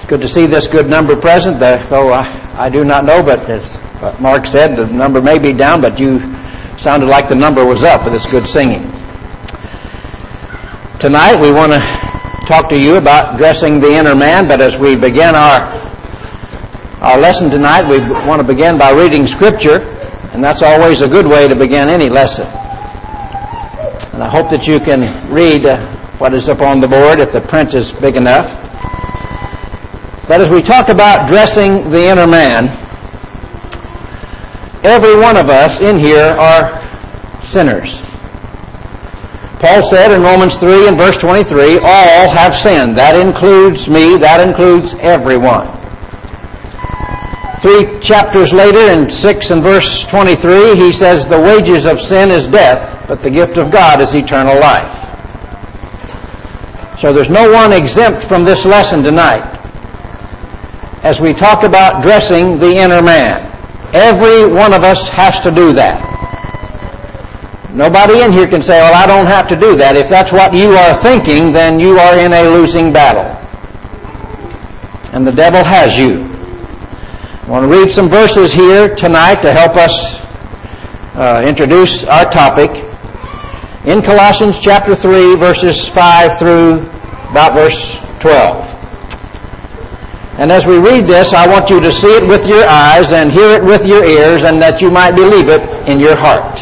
Good to see this good number present, though I do not know, but as Mark said, the number may be down, but you sounded like the number was up with this good singing. Tonight we want to talk to you about dressing the inner man, but as we begin our lesson tonight, we want to begin by reading Scripture, and that's always a good way to begin any lesson. And I hope that you can read what is up on the board if the print is big enough. But as we talk about dressing the inner man, every one of us in here are sinners. Paul said in Romans 3 and verse 23, all have sinned. That includes me, that includes everyone. 3 chapters later in 6 and verse 23, he says, the wages of sin is death, but the gift of God is eternal life. So there's no one exempt from this lesson tonight. As we talk about dressing the inner man, every one of us has to do that. Nobody in here can say, well, I don't have to do that. If that's what you are thinking, then you are in a losing battle. And the devil has you. I want to read some verses here tonight to help us introduce our topic. In Colossians chapter 3, verses 5 through about verse 12. And as we read this, I want you to see it with your eyes and hear it with your ears, and that you might believe it in your heart.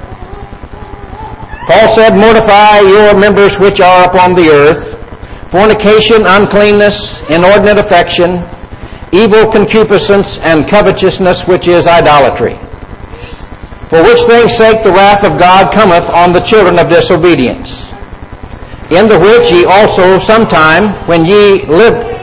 Paul said, mortify your members which are upon the earth, fornication, uncleanness, inordinate affection, evil concupiscence, and covetousness, which is idolatry. For which things' sake the wrath of God cometh on the children of disobedience, in the which ye also sometime, when ye lived,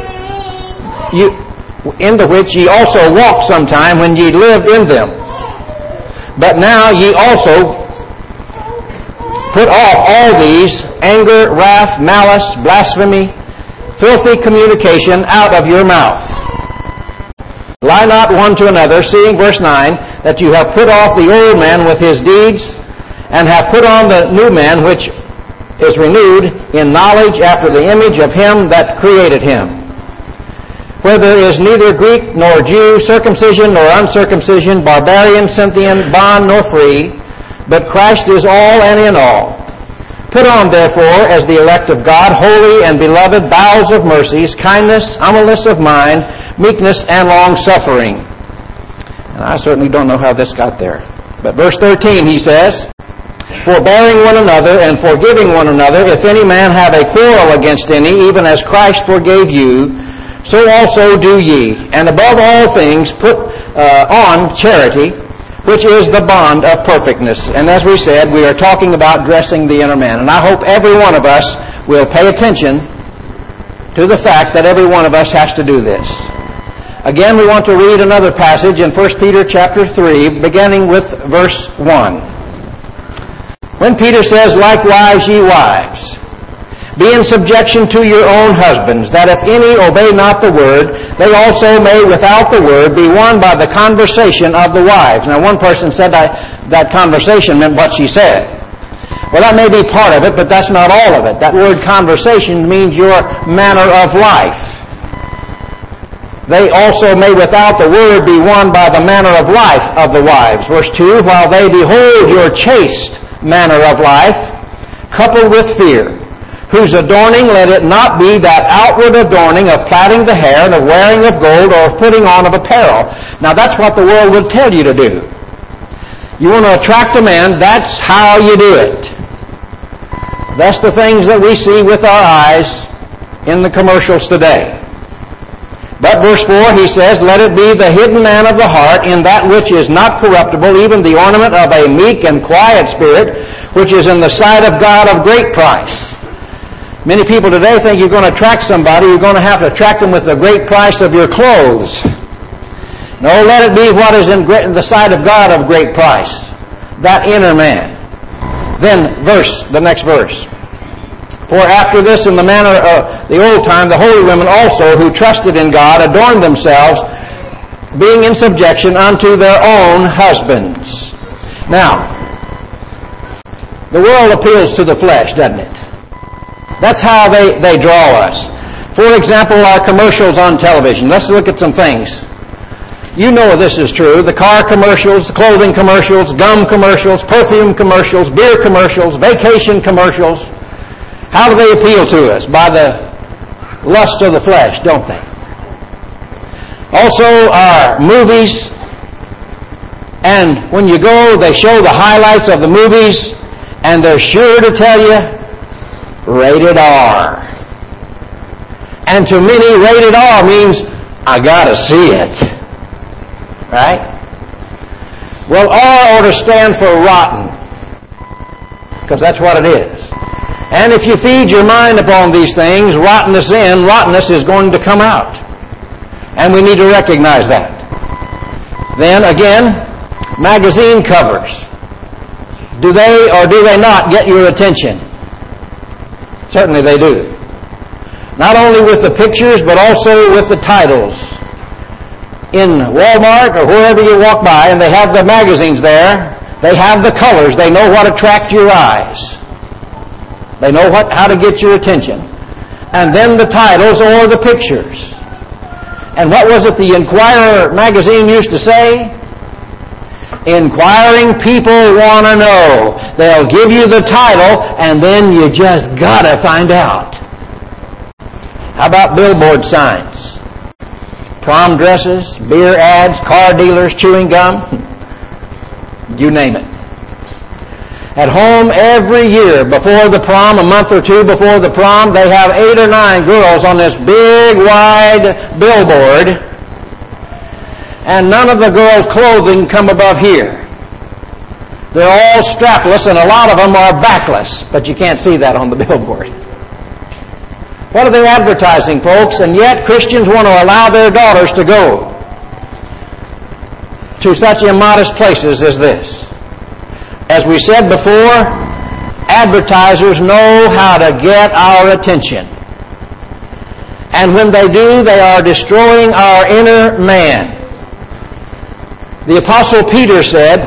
in the which ye also walked sometime when ye lived in them. But now ye also put off all these, anger, wrath, malice, blasphemy, filthy communication out of your mouth. Lie not one to another, seeing, verse 9, that you have put off the old man with his deeds, and have put on the new man, which is renewed in knowledge after the image of him that created him. Where there is neither Greek nor Jew, circumcision nor uncircumcision, barbarian, Scythian, bond nor free, but Christ is all and in all. Put on, therefore, as the elect of God, holy and beloved, bowels of mercies, kindness, humbleness of mind, meekness, and long-suffering. And I certainly don't know how this got there. But verse 13, he says, forbearing one another and forgiving one another, if any man have a quarrel against any, even as Christ forgave you, so also do ye. And above all things put on charity, which is the bond of perfectness. And as we said, we are talking about dressing the inner man. And I hope every one of us will pay attention to the fact that every one of us has to do this. Again, we want to read another passage in 1 Peter chapter 3, beginning with verse 1. When Peter says, likewise ye wives, be in subjection to your own husbands, that if any obey not the word, they also may without the word be won by the conversation of the wives. Now one person said that conversation meant what she said. Well, that may be part of it, but that's not all of it. That word conversation means your manner of life. They also may without the word be won by the manner of life of the wives. Verse 2, while they behold your chaste manner of life, coupled with fear, whose adorning let it not be that outward adorning of plaiting the hair and of wearing of gold or of putting on of apparel. Now that's what the world would tell you to do. You want to attract a man, that's how you do it. That's the things that we see with our eyes in the commercials today. But verse 4, he says, let it be the hidden man of the heart in that which is not corruptible, even the ornament of a meek and quiet spirit, which is in the sight of God of great price. Many people today think you're going to attract somebody, you're going to have to attract them with the great price of your clothes. No, let it be what is in the sight of God of great price, that inner man. Then the next verse. For after this, in the manner of the old time, the holy women also, who trusted in God, adorned themselves, being in subjection unto their own husbands. Now, the world appeals to the flesh, doesn't it? That's how they draw us. For example, our commercials on television. Let's look at some things. You know this is true. The car commercials, clothing commercials, gum commercials, perfume commercials, beer commercials, vacation commercials. How do they appeal to us? By the lust of the flesh, don't they? Also, our movies. And when you go, they show the highlights of the movies, and they're sure to tell you, rated R. And to many, rated R means, I gotta see it. Right? Well, R ought to stand for rotten, because that's what it is. And if you feed your mind upon these things, rottenness in, rottenness is going to come out. And we need to recognize that. Then again, magazine covers. Do they or do they not get your attention? Certainly they do. Not only with the pictures, but also with the titles. In Walmart or wherever you walk by, and they have the magazines there, they have the colors. They know what attracts your eyes. They know how to get your attention. And then the titles or the pictures. And what was it the Inquirer magazine used to say? Inquiring people want to know. They'll give you the title, and then you just gotta find out. How about billboard signs? Prom dresses, beer ads, car dealers, chewing gum. You name it. At home every year before the prom, a month or two before the prom, they have 8 or 9 girls on this big, wide billboard, and none of the girls' clothing come above here. They're all strapless, and a lot of them are backless, but you can't see that on the billboard. What are they advertising, folks? And yet Christians want to allow their daughters to go to such immodest places as this. As we said before, advertisers know how to get our attention. And when they do, they are destroying our inner man. The Apostle Peter said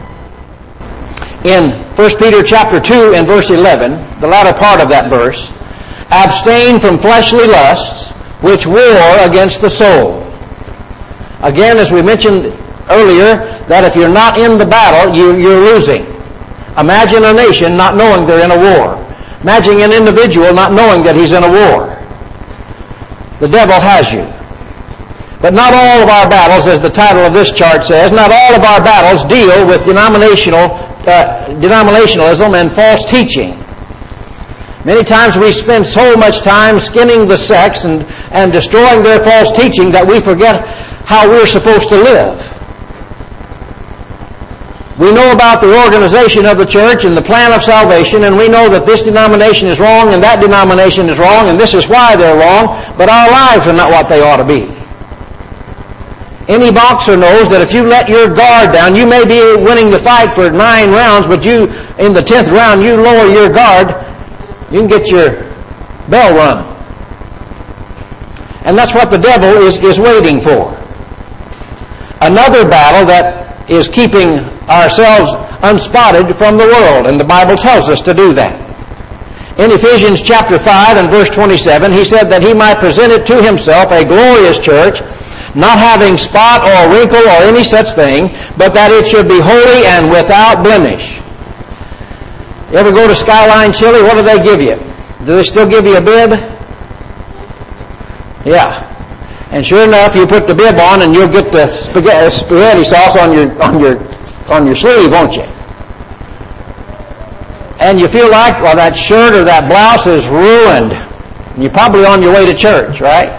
in 1 Peter chapter 2 and verse 11, the latter part of that verse, abstain from fleshly lusts, which war against the soul. Again, as we mentioned earlier, that if you're not in the battle, you're losing. Imagine a nation not knowing they're in a war. Imagine an individual not knowing that he's in a war. The devil has you. But not all of our battles, as the title of this chart says, not all of our battles deal with denominationalism and false teaching. Many times we spend so much time skinning the sects and destroying their false teaching that we forget how we're supposed to live. We know about the organization of the church and the plan of salvation, and we know that this denomination is wrong and that denomination is wrong, and this is why they're wrong, but our lives are not what they ought to be. Any boxer knows that if you let your guard down, you may be winning the fight for 9 rounds, but in the 10th round, you lower your guard, you can get your bell rung. And that's what the devil is waiting for. Another battle that is keeping ourselves unspotted from the world, and the Bible tells us to do that. In Ephesians chapter 5 and verse 27, he said that he might present it to himself a glorious church, not having spot or wrinkle or any such thing, but that it should be holy and without blemish. You ever go to Skyline Chili? What do they give you? Do they still give you a bib? Yeah. And sure enough, you put the bib on and you'll get the spaghetti sauce on your sleeve, won't you? And you feel like, well, that shirt or that blouse is ruined. And you're probably on your way to church, right?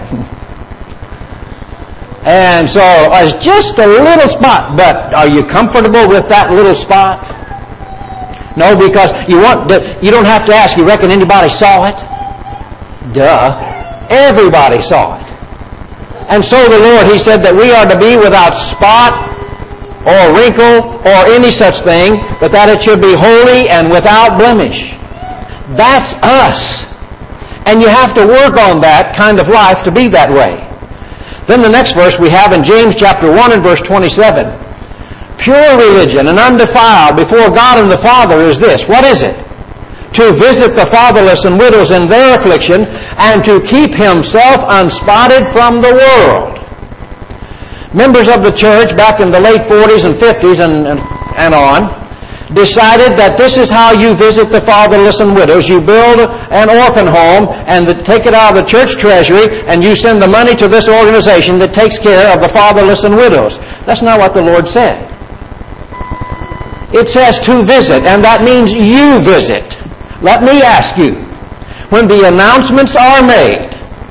And so it's just a little spot, but are you comfortable with that little spot? No, because you don't have to ask, you reckon anybody saw it? Duh. Everybody saw it. And so the Lord, He said that we are to be without spot or wrinkle or any such thing, but that it should be holy and without blemish. That's us. And you have to work on that kind of life to be that way. Then the next verse we have in James chapter 1 and verse 27. Pure religion and undefiled before God and the Father is this. What is it? to visit the fatherless and widows in their affliction, and to keep himself unspotted from the world. Members of the church back in the late 40s and 50s and on decided that this is how you visit the fatherless and widows. You build an orphan home and take it out of the church treasury, and you send the money to this organization that takes care of the fatherless and widows. That's not what the Lord said. It says to visit, and that means you visit. Let me ask you, when the announcements are made,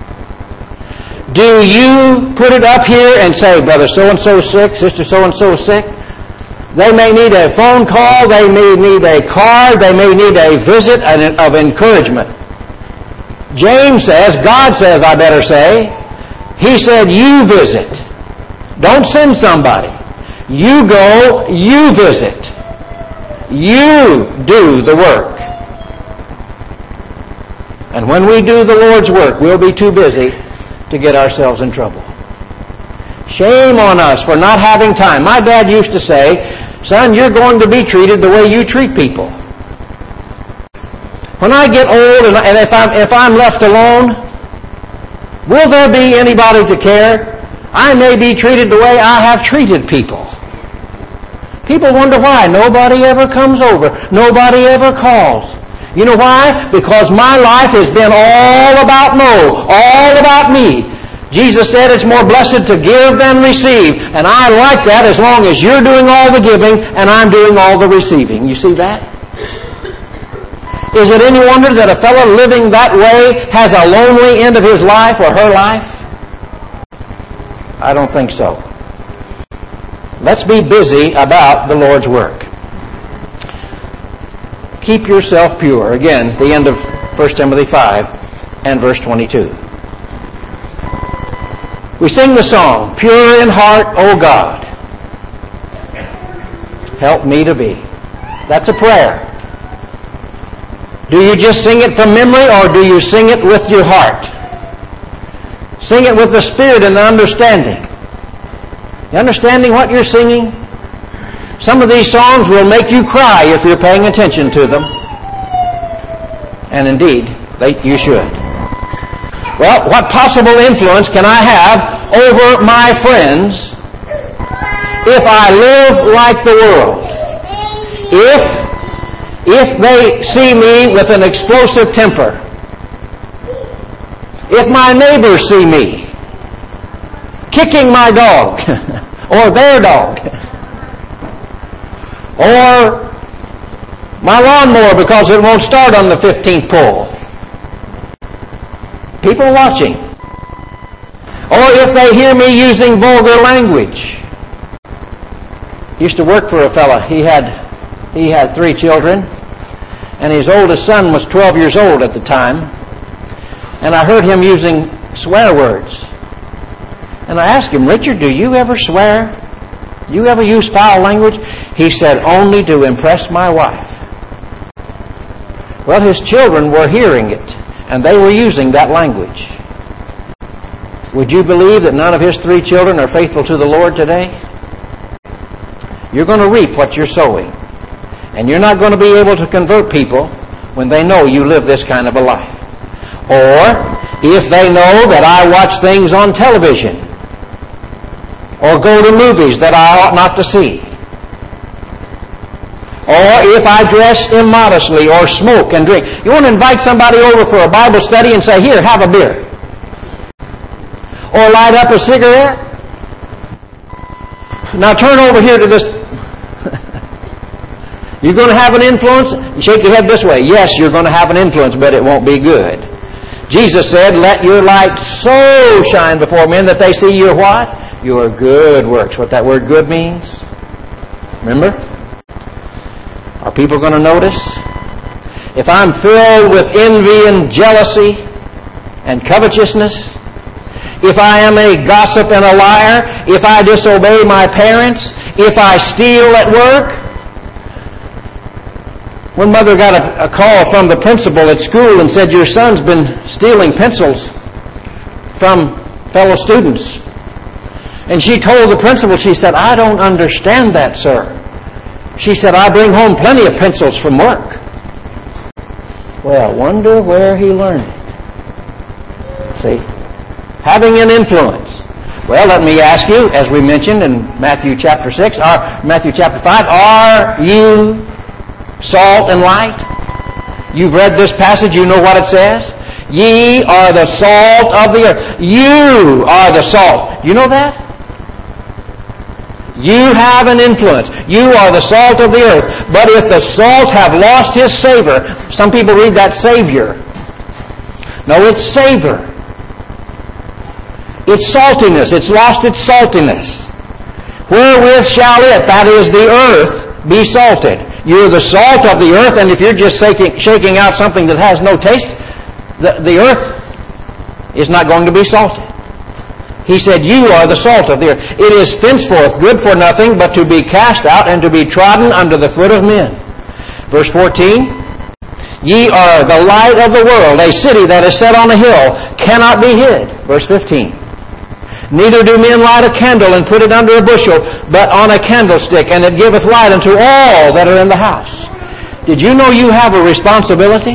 do you put it up here and say, Brother so-and-so sick, Sister so-and-so sick? They may need a phone call, they may need a card, they may need a visit of encouragement. James says, God says, I better say, he said, you visit. Don't send somebody. You go, you visit. You do the work. And when we do the Lord's work, we'll be too busy to get ourselves in trouble. Shame on us for not having time. My dad used to say, son, you're going to be treated the way you treat people. When I get old and if I'm left alone, will there be anybody to care? I may be treated the way I have treated people. People wonder why. Nobody ever comes over. Nobody ever calls. You know why? Because my life has been all about all about me. Jesus said it's more blessed to give than receive. And I like that as long as you're doing all the giving and I'm doing all the receiving. You see that? Is it any wonder that a fellow living that way has a lonely end of his life or her life? I don't think so. Let's be busy about the Lord's work. Keep yourself pure. Again, the end of 1 Timothy 5 and verse 22. We sing the song, Pure in heart, O God, help me to be. That's a prayer. Do you just sing it from memory or do you sing it with your heart? Sing it with the Spirit and the understanding. You understanding what you're singing? Some of these songs will make you cry if you're paying attention to them. And indeed, you should. Well, what possible influence can I have over my friends if I live like the world? If they see me with an explosive temper, if my neighbors see me kicking my dog or their dog, or my lawnmower because it won't start on the 15th pull. People are watching. Or if they hear me using vulgar language. Used to work for a fella. He had 3 children, and his oldest son was 12 years old at the time. And I heard him using swear words. And I asked him, Richard, do you ever swear? You ever use foul language? He said, only to impress my wife. Well, his children were hearing it, and they were using that language. Would you believe that none of his 3 children are faithful to the Lord today? You're going to reap what you're sowing. And you're not going to be able to convert people when they know you live this kind of a life. Or if they know that I watch things on television, or go to movies that I ought not to see. Or if I dress immodestly or smoke and drink. You want to invite somebody over for a Bible study and say, here, have a beer. Or light up a cigarette. Now turn over here to this. You're going to have an influence? Shake your head this way. Yes, you're going to have an influence, but it won't be good. Jesus said, let your light so shine before men that they see your what? Your good works. What that word good means? Remember? Are people going to notice? If I'm filled with envy and jealousy and covetousness, if I am a gossip and a liar, if I disobey my parents, if I steal at work. One mother got a call from the principal at school and said, your son's been stealing pencils from fellow students. And she told the principal, she said, I don't understand that, sir. She said, I bring home plenty of pencils from work. Well, wonder where he learned it. See? Having an influence. Well, let me ask you, as we mentioned in Matthew chapter 6, or Matthew chapter 5, are you salt and light? You've read this passage, you know what it says? Ye are the salt of the earth. You are the salt. You know that? You have an influence. You are the salt of the earth. But if the salt have lost his savor, some people read that Savior. No, it's savor. It's saltiness. It's lost its saltiness. Wherewith shall it, that is the earth, be salted? You're the salt of the earth, and if you're just shaking out something that has no taste, the earth is not going to be salted. He said, you are the salt of the earth. It is thenceforth good for nothing but to be cast out and to be trodden under the foot of men. Verse 14, ye are the light of the world. A city that is set on a hill cannot be hid. Verse 15, neither do men light a candle and put it under a bushel, but on a candlestick, and it giveth light unto all that are in the house. Did you know you have a responsibility?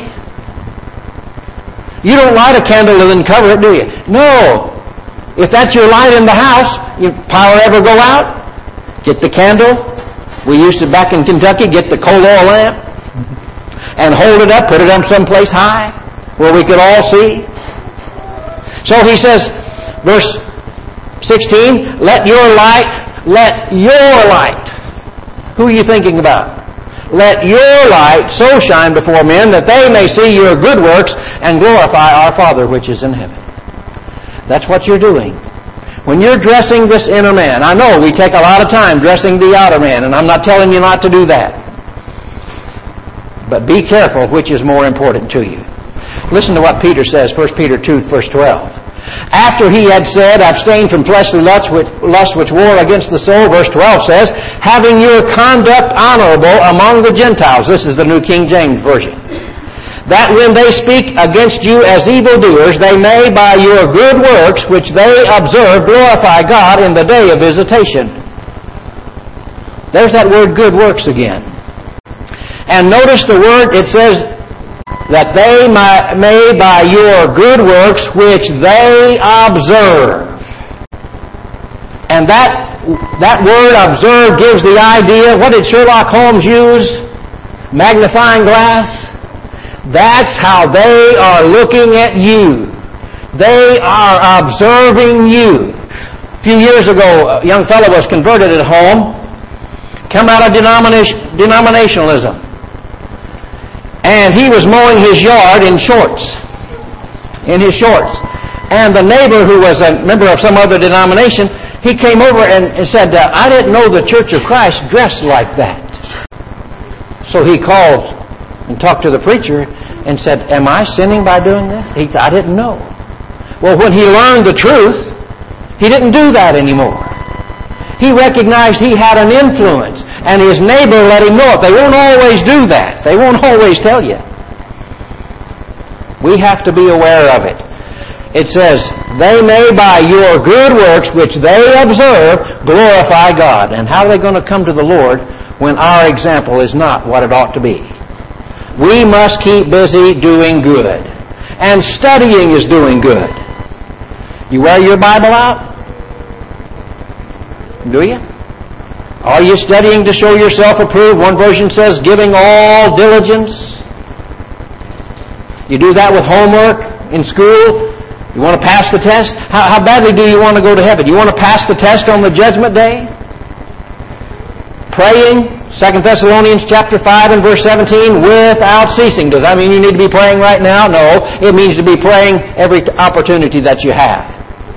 You don't light a candle and then cover it, do you? No. If that's your light in the house, your power ever go out? Get the candle. We used to, back in Kentucky, get the coal oil lamp and hold it up, put it up someplace high where we could all see. So he says, verse 16, let your light. Who are you thinking about? Let your light so shine before men that they may see your good works and glorify our Father which is in heaven. That's what you're doing. When you're dressing this inner man, I know we take a lot of time dressing the outer man, and I'm not telling you not to do that. But be careful which is more important to you. Listen to what Peter says, 1 Peter 2, verse 12. After he had said, abstain from fleshly lust which war against the soul, verse 12 says, having your conduct honorable among the Gentiles. This is the New King James Version. That when they speak against you as evildoers, they may by your good works which they observe glorify God in the day of visitation. There's that word good works again. And notice the word, it says, that they may by your good works which they observe. And that word observe gives the idea, what did Sherlock Holmes use? Magnifying glass. That's how they are looking at you. They are observing you. A few years ago, a young fellow was converted at home, come out of denominationalism. And he was mowing his yard in his shorts. And the neighbor, who was a member of some other denomination, he came over and said, I didn't know the Church of Christ dressed like that. So he called and talked to the preacher and said, am I sinning by doing this? He said, I didn't know. Well, when he learned the truth, he didn't do that anymore. He recognized he had an influence, and his neighbor let him know it. They won't always do that. They won't always tell you. We have to be aware of it. It says, they may by your good works which they observe glorify God. And how are they going to come to the Lord when our example is not what it ought to be? We must keep busy doing good. And studying is doing good. You wear your Bible out? Do you? Are you studying to show yourself approved? One version says, giving all diligence. You do that with homework in school. You want to pass the test? How badly do you want to go to heaven? You want to pass the test on the judgment day? Praying, 2 Thessalonians chapter 5 and verse 17, without ceasing. Does that mean you need to be praying right now? No. It means to be praying every opportunity that you have.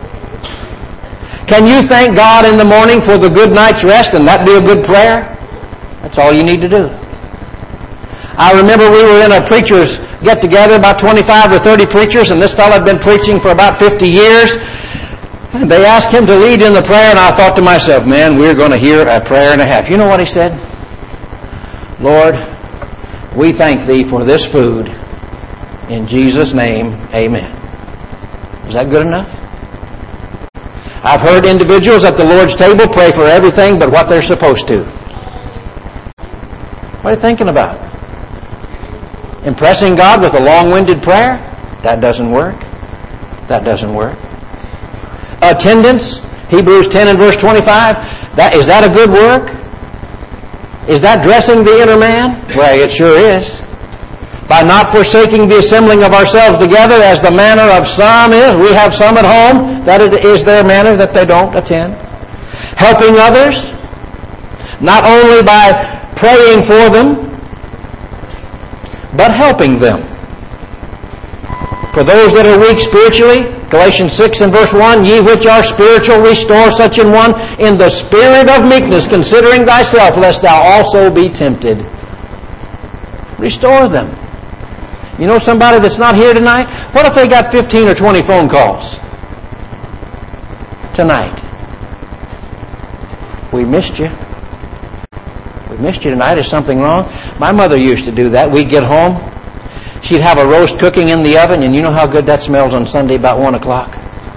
Can you thank God in the morning for the good night's rest and that be a good prayer? That's all you need to do. I remember we were in a preacher's get-together, about 25 or 30 preachers, and this fellow had been preaching for about 50 years. And they asked him to lead in the prayer, and I thought to myself, man, we're going to hear a prayer and a half. You know what he said? Lord, we thank Thee for this food. In Jesus' name, amen. Is that good enough? I've heard individuals at the Lord's table pray for everything but what they're supposed to. What are you thinking about? Impressing God with a long-winded prayer? That doesn't work. That doesn't work. Attendance, Hebrews 10 and verse 25, is that a good work? Is that dressing the inner man? Well, it sure is. By not forsaking the assembling of ourselves together, as the manner of some is. We have some at home that it is their manner that they don't attend. Helping others, not only by praying for them, but helping them. For those that are weak spiritually, Galatians 6 and verse 1, ye which are spiritual, restore such an one in the spirit of meekness, considering thyself, lest thou also be tempted. Restore them. You know somebody that's not here tonight? What if they got 15 or 20 phone calls tonight? We missed you. We missed you tonight. Is something wrong? My mother used to do that. We'd get home. She'd have a roast cooking in the oven, and you know how good that smells on Sunday about 1 o'clock?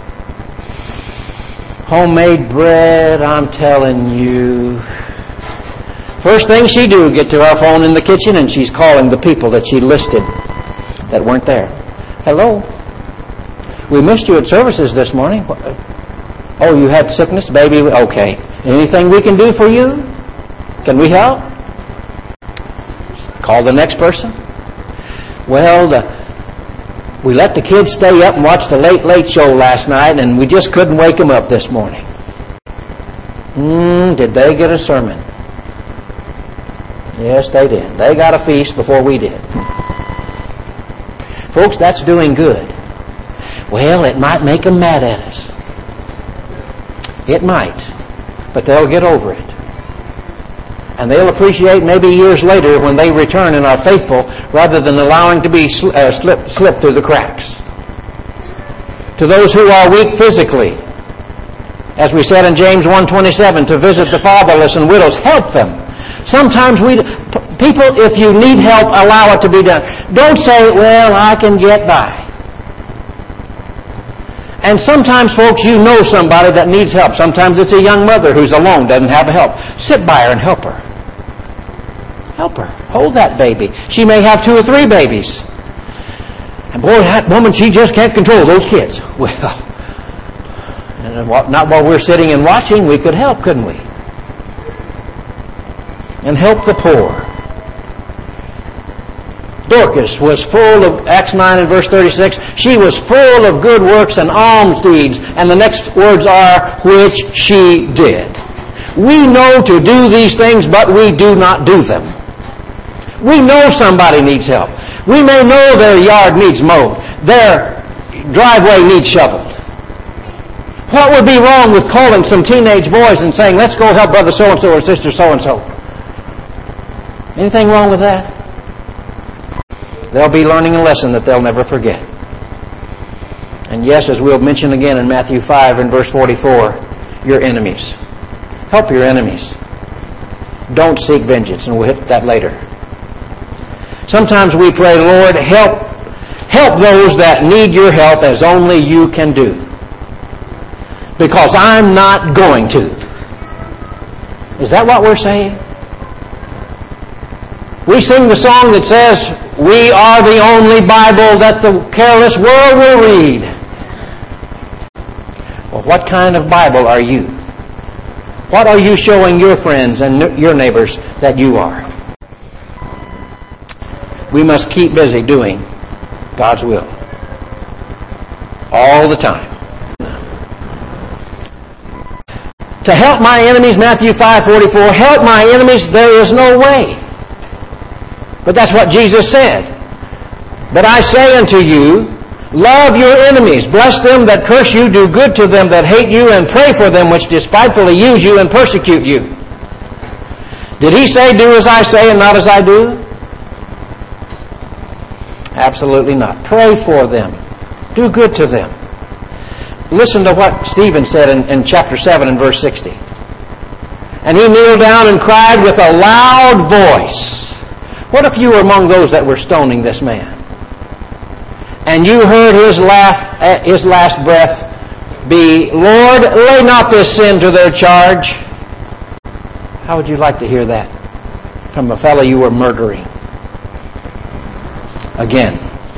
Homemade bread, I'm telling you. First thing she do, get to our phone in the kitchen, and she's calling the people that she listed that weren't there. Hello? We missed you at services this morning. Oh, you had sickness, baby? Okay. Anything we can do for you? Can we help? Call the next person. Well, we let the kids stay up and watch the Late Show last night, and we just couldn't wake them up this morning. Did they get a sermon? Yes, they did. They got a feast before we did. Folks, that's doing good. Well, it might make them mad at us. It might. But they'll get over it. And they'll appreciate maybe years later when they return and are faithful rather than allowing to be slip through the cracks. To those who are weak physically, as we said in James 1:27, to visit the fatherless and widows, help them. Sometimes people, if you need help, allow it to be done. Don't say, well, I can get by. And sometimes, folks, you know somebody that needs help. Sometimes it's a young mother who's alone, doesn't have help. Sit by her and help her. Help her. Hold that baby. She may have 2 or 3 babies. And boy, that woman, she just can't control those kids. Well, not while we're sitting and watching, we could help, couldn't we? And help the poor. Dorcas was full of, Acts 9 and verse 36, she was full of good works and alms deeds. And the next words are, which she did. We know to do these things, but we do not do them. We know somebody needs help. We may know their yard needs mowed. Their driveway needs shoveled. What would be wrong with calling some teenage boys and saying, let's go help brother so-and-so or sister so-and-so? Anything wrong with that? They'll be learning a lesson that they'll never forget. And yes, as we'll mention again in Matthew 5 and verse 44, your enemies. Help your enemies. Don't seek vengeance, and we'll hit that later. Sometimes we pray, Lord, help those that need your help as only you can do. Because I'm not going to. Is that what we're saying? We sing the song that says, we are the only Bible that the careless world will read. Well, what kind of Bible are you? What are you showing your friends and your neighbors that you are? We must keep busy doing God's will. All the time. To help my enemies, Matthew 5:44, help my enemies, there is no way. But that's what Jesus said. But I say unto you, love your enemies, bless them that curse you, do good to them that hate you, and pray for them which despitefully use you and persecute you. Did he say, do as I say and not as I do? Absolutely not. Pray for them. Do good to them. Listen to what Stephen said in chapter 7 and verse 60. And he kneeled down and cried with a loud voice. What if you were among those that were stoning this man? And you heard his last breath be, Lord, lay not this sin to their charge. How would you like to hear that from a fellow you were murdering? again.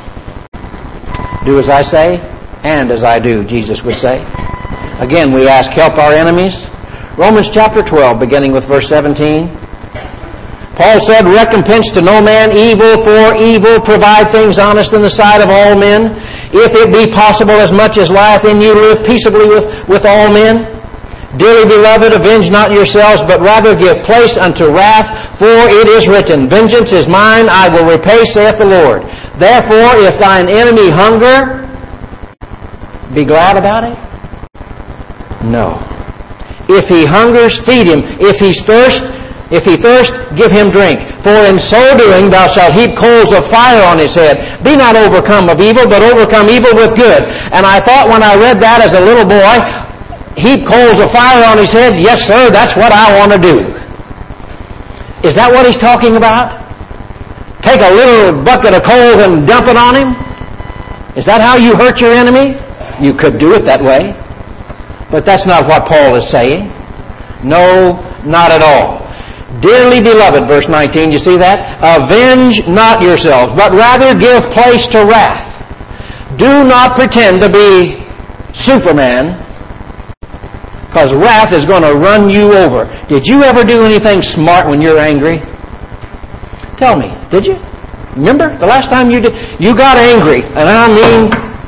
Do as I say, and as I do, Jesus would say. Again, we ask, help our enemies. Romans chapter 12, beginning with verse 17. Paul said, recompense to no man evil for evil. Provide things honest in the sight of all men. If it be possible, as much as lieth in you, live peaceably with all men. Dearly beloved, avenge not yourselves, but rather give place unto wrath, for it is written, vengeance is mine, I will repay, saith the Lord. Therefore, if thine enemy hunger, be glad about it? No. If he hungers, feed him. If he thirst, give him drink. For in so doing thou shalt heap coals of fire on his head. Be not overcome of evil, but overcome evil with good. And I thought when I read that as a little boy, heap coals of fire on his head, yes sir, that's what I want to do. Is that what he's talking about? Take a little bucket of coals and dump it on him? Is that how you hurt your enemy? You could do it that way. But that's not what Paul is saying. No, not at all. Dearly beloved, verse 19, you see that? Avenge not yourselves, but rather give place to wrath. Do not pretend to be Superman, because wrath is going to run you over. Did you ever do anything smart when you're angry? Tell me, did you? Remember the last time you did? You got angry, and I mean,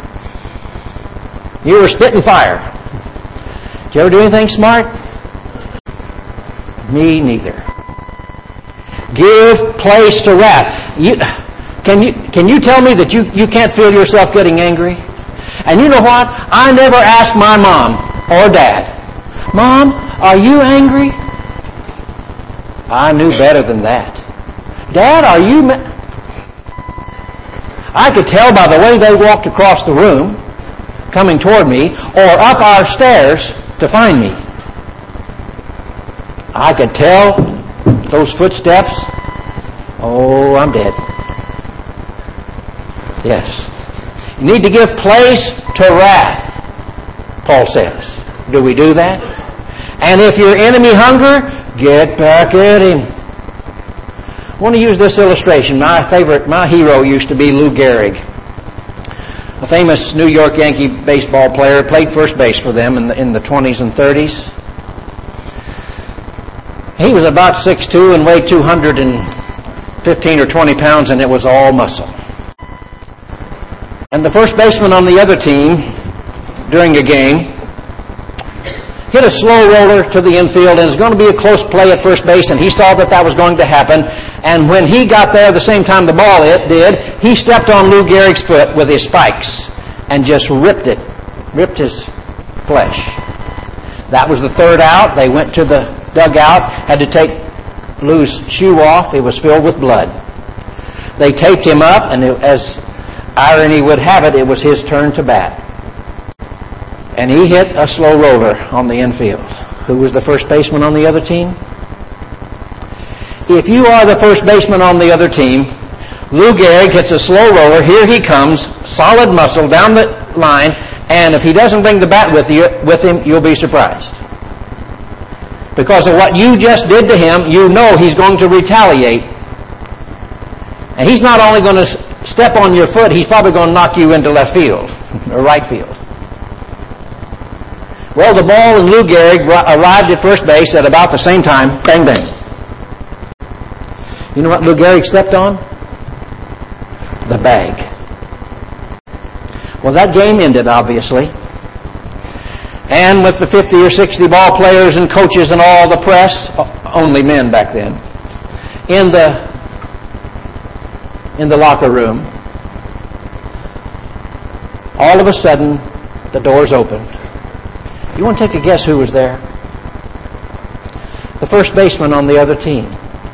you were spitting fire. Did you ever do anything smart? Me neither. Give place to wrath. Can you tell me that you can't feel yourself getting angry? And you know what? I never asked my mom or dad, Mom, are you angry? I knew better than that. Dad, are you... I could tell by the way they walked across the room, coming toward me, or up our stairs to find me. I could tell those footsteps. Oh, I'm dead. Yes. You need to give place to wrath, Paul says. Do we do that? And if your enemy hunger, get back at him. I want to use this illustration. My hero used to be Lou Gehrig, a famous New York Yankee baseball player, played first base for them in the 20s and 30s. He was about 6'2" and weighed 215 or 20 pounds, and it was all muscle. And the first baseman on the other team, during a game, hit a slow roller to the infield, and it's going to be a close play at first base, and he saw that was going to happen. And when he got there the same time the ball did, he stepped on Lou Gehrig's foot with his spikes and just ripped his flesh. That was the third out. They went to the dugout, had to take Lou's shoe off. It was filled with blood. They taped him up, and as irony would have it, it was his turn to bat. And he hit a slow roller on the infield. Who was the first baseman on the other team? If you are the first baseman on the other team, Lou Gehrig hits a slow roller. Here he comes, solid muscle down the line, and if he doesn't bring the bat with him, you'll be surprised. Because of what you just did to him, you know he's going to retaliate. And he's not only going to step on your foot, he's probably going to knock you into left field or right field. Well, the ball and Lou Gehrig arrived at first base at about the same time. Bang, bang. You know what Lou Gehrig stepped on? The bag. Well, that game ended, obviously. And with the 50 or 60 ball players and coaches and all the press, only men back then, in the locker room, all of a sudden, the doors opened. You want to take a guess who was there? The first baseman on the other team.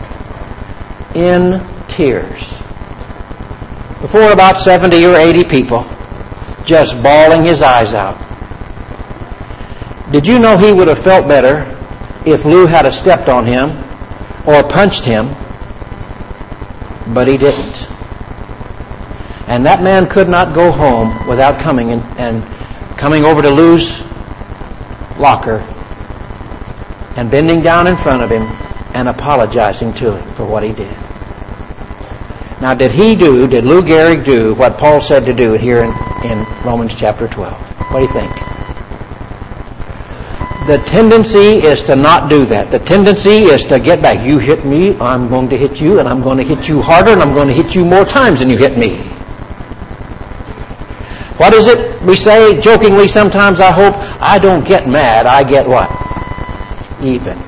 In tears. Before about 70 or 80 people, just bawling his eyes out. Did you know he would have felt better if Lou had stepped on him or punched him? But he didn't. And that man could not go home without coming over to Lou's locker and bending down in front of him and apologizing to him for what he did. Now, did Lou Gehrig do what Paul said to do here in Romans chapter 12? What do you think? The tendency is to not do that. The tendency is to get back. You hit me, I'm going to hit you, and I'm going to hit you harder, and I'm going to hit you more times than you hit me. What is it we say jokingly sometimes? I hope I don't get mad. I get what? Even.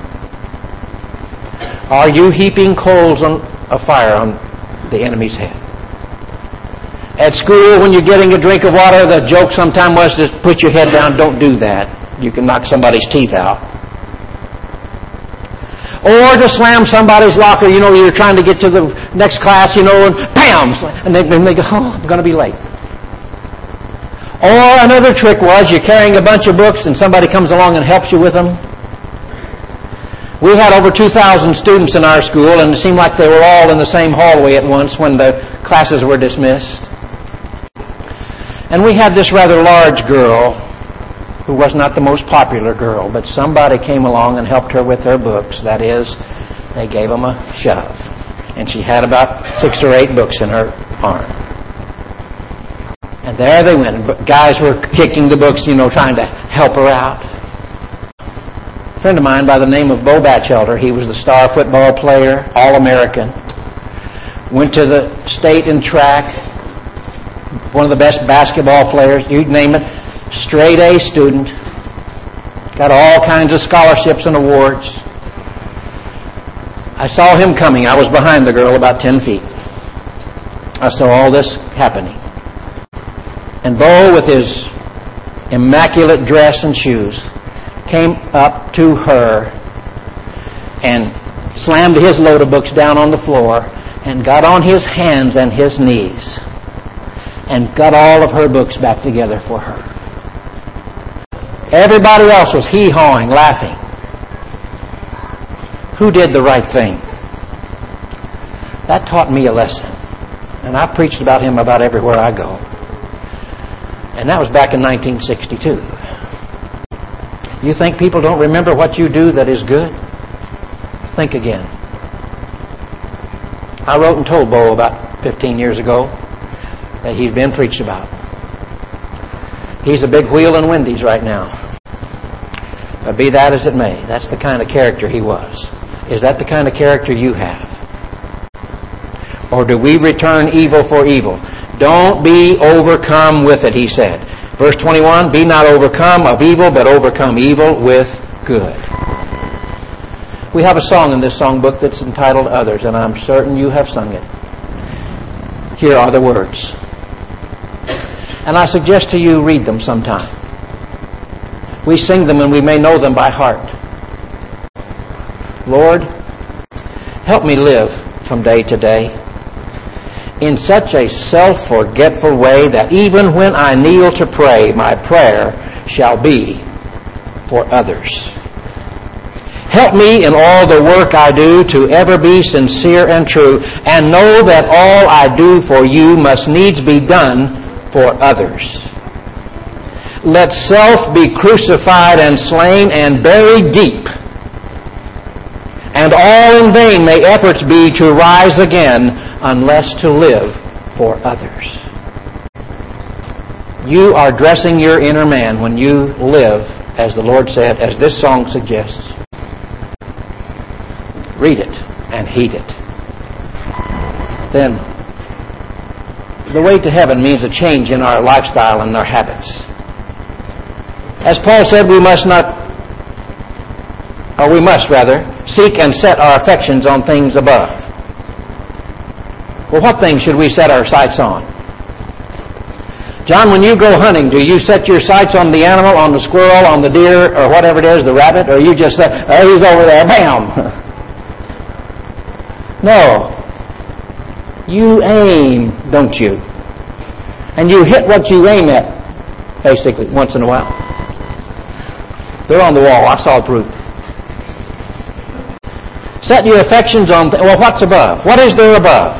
Are you heaping coals of fire on the enemy's head? At school, when you're getting a drink of water, the joke sometimes was to put your head down. Don't do that. You can knock somebody's teeth out. Or to slam somebody's locker. You know, you're trying to get to the next class, and bam! And then they go, oh, I'm going to be late. Or another trick was you're carrying a bunch of books and somebody comes along and helps you with them. We had over 2,000 students in our school, and it seemed like they were all in the same hallway at once when the classes were dismissed. And we had this rather large girl who was not the most popular girl, but somebody came along and helped her with her books. That is, they gave them a shove. And she had about 6 or 8 books in her arm. And there they went. Guys were kicking the books, trying to help her out. A friend of mine by the name of Bo Batchelder, he was the star football player, All-American. Went to the state in track, one of the best basketball players, you'd name it. Straight A student. Got all kinds of scholarships and awards. I saw him coming. I was behind the girl about 10 feet. I saw all this happening. And Bo, with his immaculate dress and shoes, came up to her and slammed his load of books down on the floor and got on his hands and his knees and got all of her books back together for her. Everybody else was hee-hawing, laughing. Who did the right thing? That taught me a lesson. And I preached about him about everywhere I go. And that was back in 1962. You think people don't remember what you do that is good? Think again. I wrote and told Bo about 15 years ago that he'd been preached about. He's a big wheel in Wendy's right now. But be that as it may, that's the kind of character he was. Is that the kind of character you have? Or do we return evil for evil? Don't be overcome with it, he said. Verse 21, be not overcome of evil, but overcome evil with good. We have a song in this songbook that's entitled Others, and I'm certain you have sung it. Here are the words. And I suggest to you read them sometime. We sing them and we may know them by heart. Lord, help me live from day to day in such a self-forgetful way that even when I kneel to pray, my prayer shall be for others. Help me in all the work I do to ever be sincere and true, and know that all I do for you must needs be done for others. Let self be crucified and slain and buried deep, and all in vain may efforts be to rise again, unless to live for others. You are dressing your inner man when you live, as the Lord said, as this song suggests. Read it and heed it. Then, the way to heaven means a change in our lifestyle and our habits. As Paul said, we must seek and set our affections on things above. Well, what things should we set our sights on? John, when you go hunting, do you set your sights on the animal, on the squirrel, on the deer, or whatever it is, the rabbit, or you just say, oh, he's over there, bam! No. You aim, don't you? And you hit what you aim at, basically, once in a while. They're on the wall. I saw it through. Set your affections on, well, what's above? What is there above?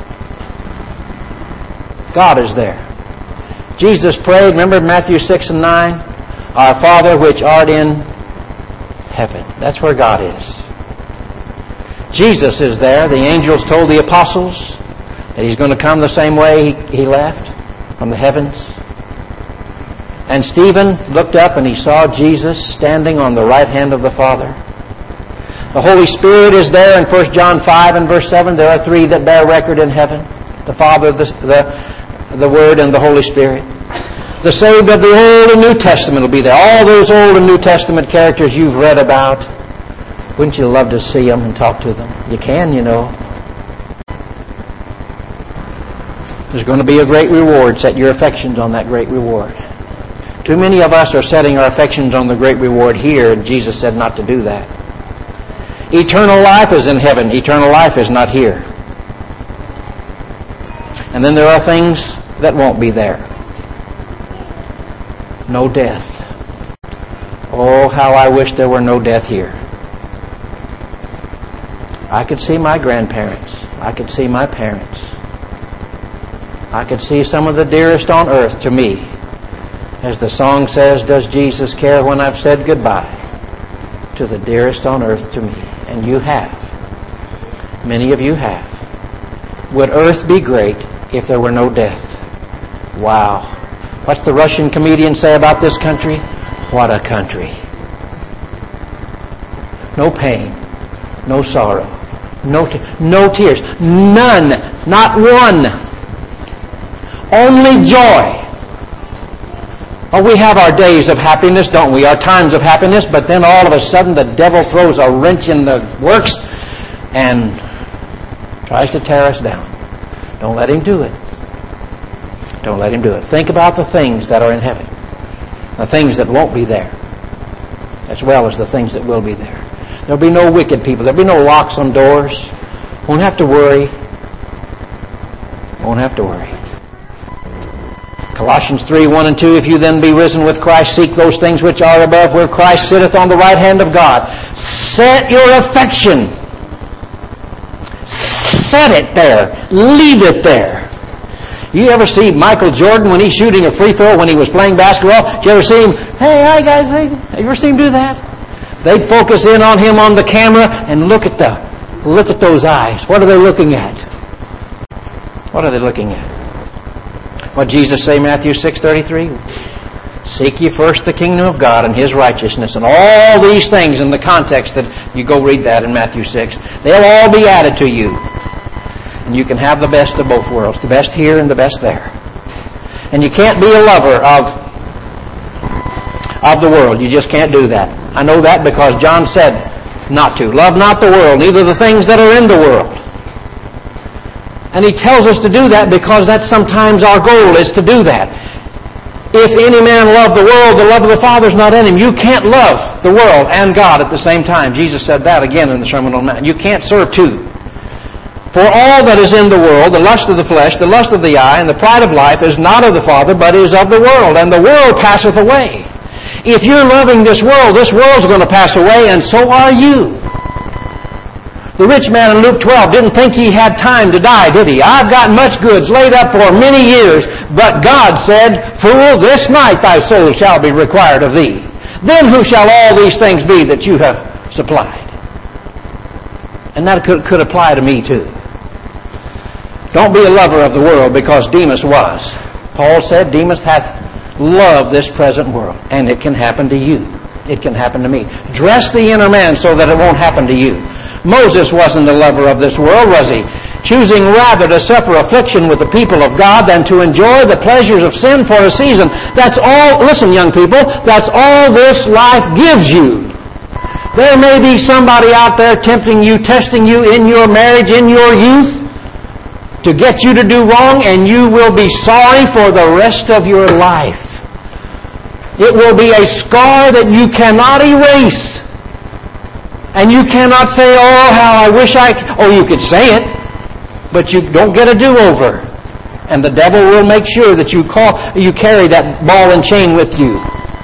God is there. Jesus prayed, remember Matthew 6 and 9? Our Father which art in heaven. That's where God is. Jesus is there. The angels told the apostles That He's going to come the same way He left from the heavens. And Stephen looked up and he saw Jesus standing on the right hand of the Father. The Holy Spirit is there in 1 John 5 and verse 7. There are three that bear record in heaven. The Father, the Word, and the Holy Spirit. The saved of the Old and New Testament will be there. All those Old and New Testament characters you've read about. Wouldn't you love to see them and talk to them? You can, you know. There's going to be a great reward. Set your affections on that great reward. Too many of us are setting our affections on the great reward here, and Jesus said not to do that. Eternal life is in heaven. Eternal life is not here. And then there are things that won't be there. No death. Oh, how I wish there were no death here. I could see my grandparents. I could see my parents. I could see some of the dearest on earth to me. As the song says, does Jesus care when I've said goodbye to the dearest on earth to me? And you have. Many of you have. Would earth be great if there were no death? Wow. What's the Russian comedian say about this country? What a country. No pain, no sorrow, no tears, none, not one. Only joy. Oh, we have our days of happiness, don't we? Our times of happiness, but then all of a sudden the devil throws a wrench in the works and tries to tear us down. Don't let him do it. Don't let him do it. Think about the things that are in heaven. The things that won't be there, as well as the things that will be there. There'll be no wicked people. There'll be no locks on doors. Won't have to worry. Won't have to worry. Colossians 3, 1 and 2, if you then be risen with Christ, seek those things which are above, where Christ sitteth on the right hand of God. Set your affection. Set it there. Leave it there. You ever see Michael Jordan when he's shooting a free throw when he was playing basketball? Did you ever see him, hey, hi guys, hey, have you ever seen him do that? They'd focus in on him on the camera and look at those eyes. What are they looking at? What are they looking at? What did Jesus say, Matthew 6:33? Seek ye first the kingdom of God and His righteousness, and all these things in the context that you go read that in Matthew 6. They'll all be added to you. And you can have the best of both worlds, the best here and the best there. And you can't be a lover of the world. You just can't do that. I know that because John said not to. Love not the world, neither the things that are in the world. And he tells us to do that because that's sometimes our goal, is to do that. If any man love the world, the love of the Father is not in him. You can't love the world and God at the same time. Jesus said that again in the Sermon on the Mount. You can't serve two. For all that is in the world, the lust of the flesh, the lust of the eye, and the pride of life is not of the Father, but is of the world. And the world passeth away. If you're loving this world's going to pass away, and so are you. The rich man in Luke 12 didn't think he had time to die, did he? I've got much goods laid up for many years, but God said, fool, this night thy soul shall be required of thee. Then who shall all these things be that you have supplied? And that could apply to me too. Don't be a lover of the world, because Demas was. Paul said, Demas hath loved this present world, and it can happen to you. It can happen to me. Dress the inner man so that it won't happen to you. Moses wasn't a lover of this world, was he? Choosing rather to suffer affliction with the people of God than to enjoy the pleasures of sin for a season. That's all, listen young people, that's all this life gives you. There may be somebody out there tempting you, testing you in your marriage, in your youth, to get you to do wrong, and you will be sorry for the rest of your life. It will be a scar that you cannot erase. And you cannot say, oh, how I wish I could. Oh, you could say it, but you don't get a do-over. And the devil will make sure that you carry that ball and chain with you.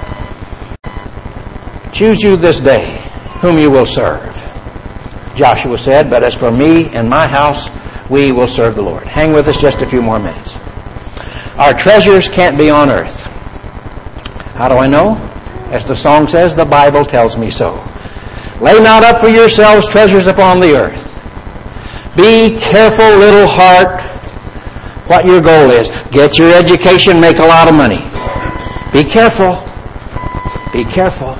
Choose you this day whom you will serve. Joshua said, but as for me and my house, we will serve the Lord. Hang with us just a few more minutes. Our treasures can't be on earth. How do I know? As the song says, the Bible tells me so. Lay not up for yourselves treasures upon the earth. Be careful, little heart, what your goal is. Get your education, make a lot of money. Be careful. Be careful.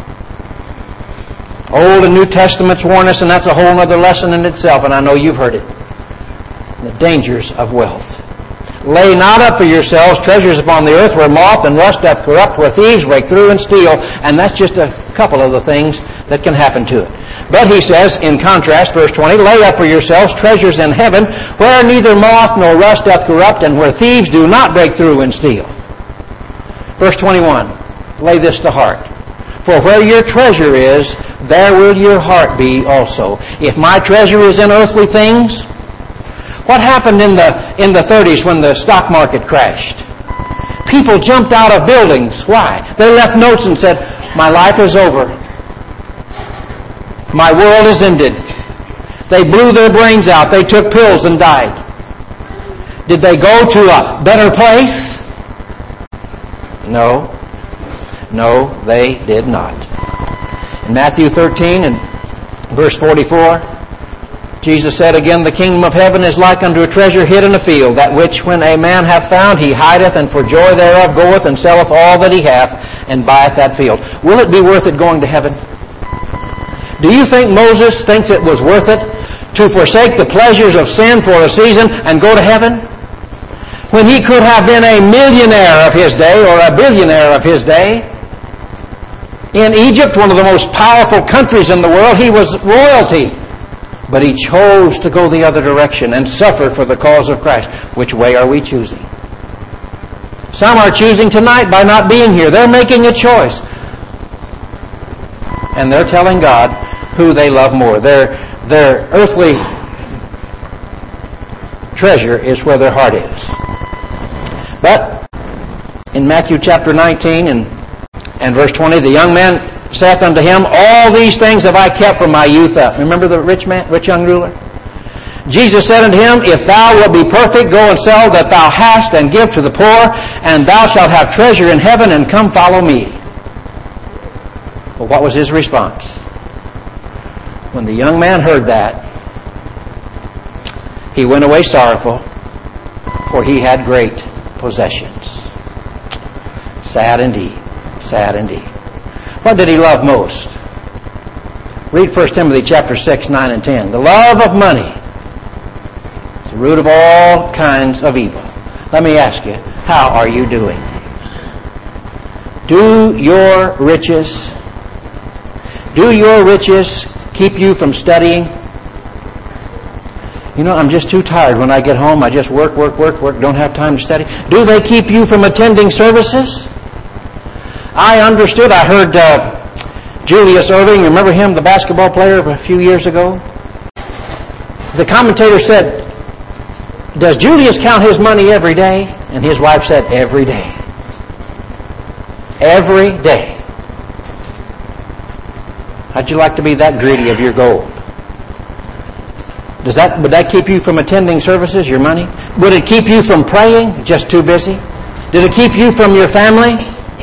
Old and New Testaments warn us, and that's a whole other lesson in itself, and I know you've heard it. The dangers of wealth. Lay not up for yourselves treasures upon the earth where moth and rust doth corrupt, where thieves break through and steal, and that's just a couple of the things that can happen to it. But he says, in contrast, verse 20, lay up for yourselves treasures in heaven, where neither moth nor rust doth corrupt, and where thieves do not break through and steal. Verse 21, lay this to heart. For where your treasure is, there will your heart be also. If my treasure is in earthly things, what happened in the 30s when the stock market crashed? People jumped out of buildings. Why? They left notes and said, my life is over. My world is ended. They blew their brains out. They took pills and died. Did they go to a better place? No. No, they did not. In Matthew 13 and verse 44, Jesus said again, the kingdom of heaven is like unto a treasure hid in a field, that which when a man hath found, he hideth, and for joy thereof goeth and selleth all that he hath, and buyeth that field. Will it be worth it going to heaven? Do you think Moses thinks it was worth it to forsake the pleasures of sin for a season and go to heaven? When he could have been a millionaire of his day or a billionaire of his day. In Egypt, one of the most powerful countries in the world, he was royalty. But he chose to go the other direction and suffer for the cause of Christ. Which way are we choosing? Some are choosing tonight by not being here. They're making a choice. And they're telling God who they love more. Their earthly treasure is where their heart is. But in Matthew chapter 19 and verse 20, the young man saith unto him, all these things have I kept from my youth up. Remember the rich young ruler? Jesus said unto him, if thou wilt be perfect, go and sell that thou hast, and give to the poor, and thou shalt have treasure in heaven, and come follow me. Well, what was his response? When the young man heard that, he went away sorrowful, for he had great possessions. Sad indeed. Sad indeed. What did he love most? Read 1 Timothy chapter 6, 9, and 10. The love of money is the root of all kinds of evil. Let me ask you, how are you doing? Do your riches keep you from studying? You know, I'm just too tired. When I get home, I just work, don't have time to study. Do they keep you from attending services? I heard Julius Erving, remember him, the basketball player a few years ago? The commentator said, does Julius count his money every day? And his wife said, every day. Every day. How'd you like to be that greedy of your gold? Would that keep you from attending services, your money? Would it keep you from praying? Just too busy? Did it keep you from your family?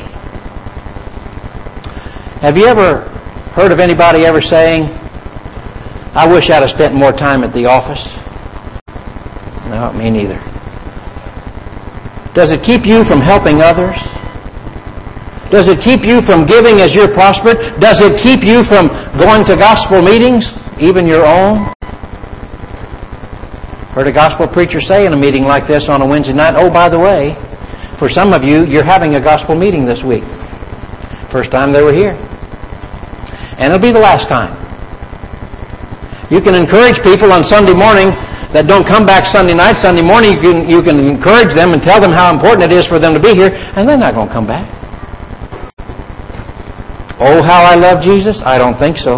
Have you ever heard of anybody ever saying, I wish I'd have spent more time at the office? No, me neither. Does it keep you from helping others? Does it keep you from giving as you're prospered? Does it keep you from going to gospel meetings, even your own? Heard a gospel preacher say in a meeting like this on a Wednesday night, oh, by the way, for some of you, you're having a gospel meeting this week. First time they were here. And it'll be the last time. You can encourage people on Sunday morning that don't come back Sunday night. Sunday morning you can encourage them and tell them how important it is for them to be here, and they're not going to come back. Oh, how I love Jesus? I don't think so.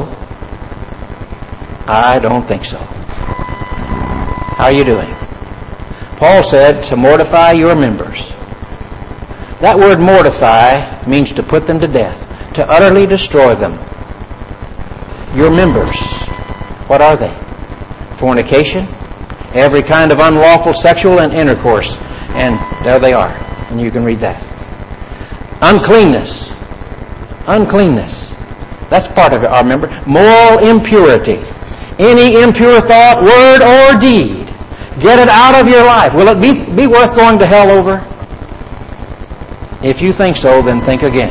I don't think so. How are you doing? Paul said to mortify your members. That word mortify means to put them to death, to utterly destroy them. Your members, what are they? Fornication, every kind of unlawful sexual and intercourse. And there they are. And you can read that. Uncleanness. Uncleanness. That's part of our member. Moral impurity. Any impure thought, word, or deed Get it out of your life. Will it be worth going to hell over? If you think so, then think again.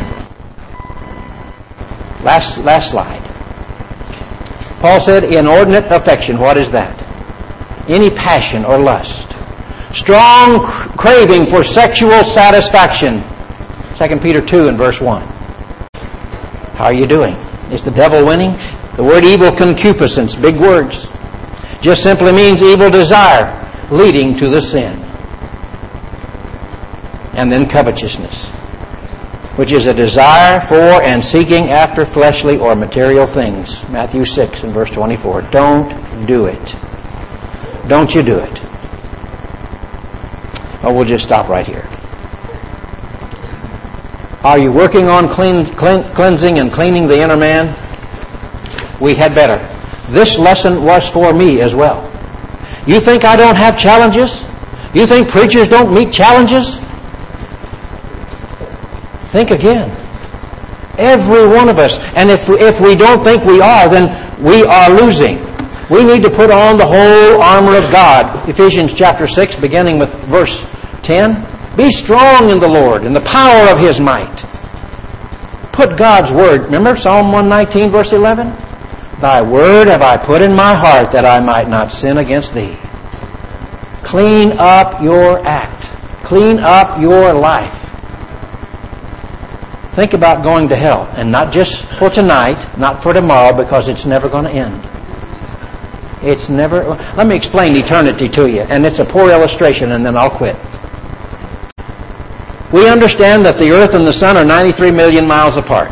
Last slide. Paul said, inordinate affection. What is that? Any passion or lust. Strong craving for sexual satisfaction. 2 Peter 2 and verse 1. How are you doing? Is the devil winning? The word evil concupiscence, big words, just simply means evil desire leading to the sin. And then covetousness, which is a desire for and seeking after fleshly or material things. Matthew 6 and verse 24. Don't do it. Don't you do it. Oh, we'll just stop right here. Are you working on cleansing and cleaning the inner man? We had better. This lesson was for me as well. You think I don't have challenges? You think preachers don't meet challenges? Think again. Every one of us. And if we don't think we are, then we are losing. We need to put on the whole armor of God. Ephesians chapter 6, beginning with verse 10. Be strong in the Lord, in the power of His might. Put God's Word. Remember Psalm 119, verse 11? Thy Word have I put in my heart that I might not sin against Thee. Clean up your act. Clean up your life. Think about going to hell. And not just for tonight, not for tomorrow, because it's never going to end. It's never... Let me explain eternity to you. And it's a poor illustration, and then I'll quit. We understand that the earth and the sun are 93 million miles apart.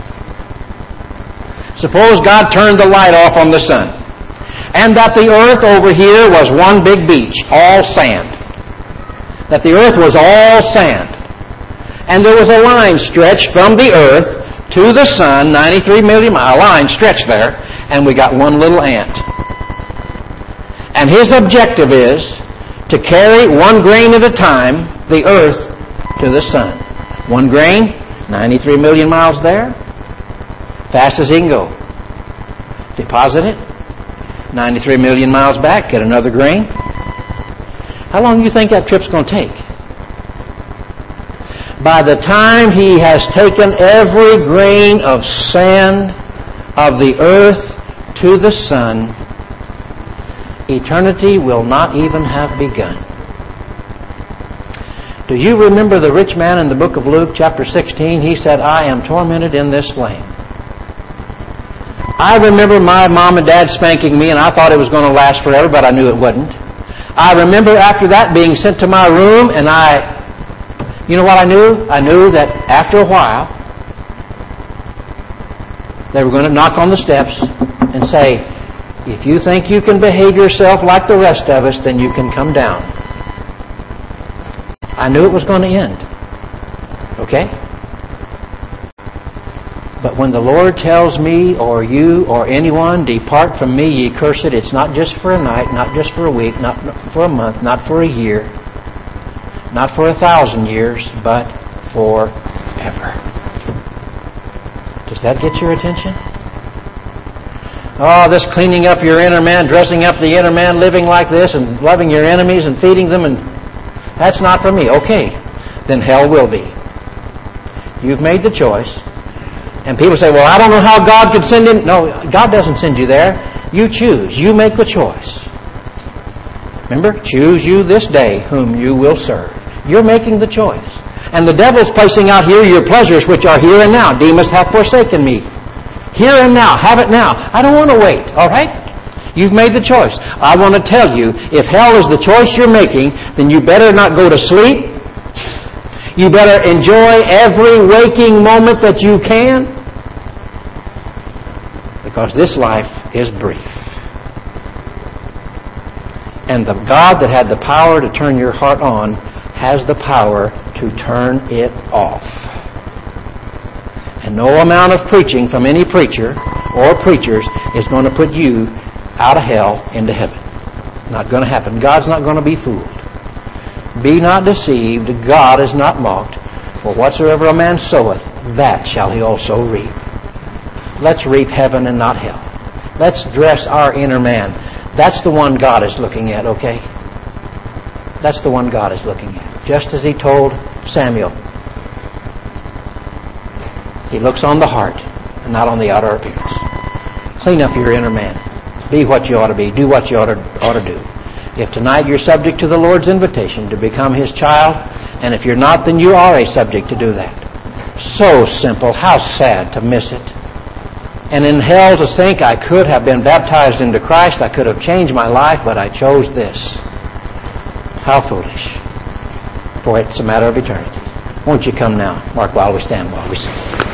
Suppose God turned the light off on the sun, and that the earth over here was one big beach, all sand. That the earth was all sand. And there was a line stretched from the earth to the sun, 93 million miles, a line stretched there, and we got one little ant. And his objective is to carry one grain at a time the earth to the sun. One grain, 93 million miles there, fast as he can go. Deposit it, 93 million miles back, get another grain. How long do you think that trip's going to take? By the time he has taken every grain of sand of the earth to the sun, eternity will not even have begun. Do you remember the rich man in the book of Luke, chapter 16? He said, I am tormented in this flame. I remember my mom and dad spanking me, and I thought it was going to last forever, but I knew it wouldn't. I remember after that being sent to my room, and you know what I knew? I knew that after a while, they were going to knock on the steps and say, if you think you can behave yourself like the rest of us, then you can come down. I knew it was going to end. Okay? But when the Lord tells me or you or anyone, depart from me, ye cursed, it's not just for a night, not just for a week, not for a month, not for a year, not for 1,000 years, but forever. Does that get your attention? Oh, this cleaning up your inner man, dressing up the inner man, living like this, and loving your enemies and feeding them, and that's not for me. Okay, then hell will be. You've made the choice. And people say, well, I don't know how God could send in. No, God doesn't send you there. You choose. You make the choice. Remember, choose you this day whom you will serve. You're making the choice. And the devil's placing out here your pleasures which are here and now. Demas hath forsaken me. Here and now. Have it now. I don't want to wait. All right? You've made the choice. I want to tell you, if hell is the choice you're making, then you better not go to sleep. You better enjoy every waking moment that you can, because this life is brief. And the God that had the power to turn your heart on has the power to turn it off. And no amount of preaching from any preacher or preachers is going to put you out of hell into heaven. Not going to happen. God's not going to be fooled. Be not deceived. God is not mocked. For whatsoever a man soweth, that shall he also reap. Let's reap heaven and not hell. Let's dress our inner man. That's the one God is looking at, okay? That's the one God is looking at. Just as He told Samuel. He looks on the heart and not on the outer appearance. Clean up your inner man. Be what you ought to be. Do what you ought to do. If tonight you're subject to the Lord's invitation to become His child, and if you're not, then you are a subject to do that. So simple. How sad to miss it. And in hell to think I could have been baptized into Christ, I could have changed my life, but I chose this. How foolish. For it's a matter of eternity. Won't you come now, Mark, while we stand, while we sing.